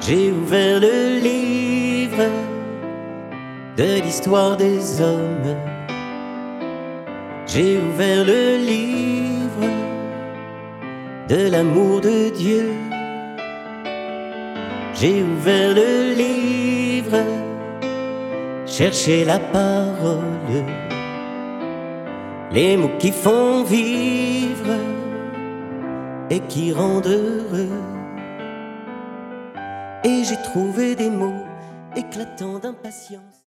J'ai ouvert le livre de l'histoire des hommes. J'ai ouvert le livre de l'amour de Dieu. J'ai ouvert le livre, chercher la parole, les mots qui font vivre et qui rendent heureux. Et j'ai trouvé des mots éclatants d'impatience.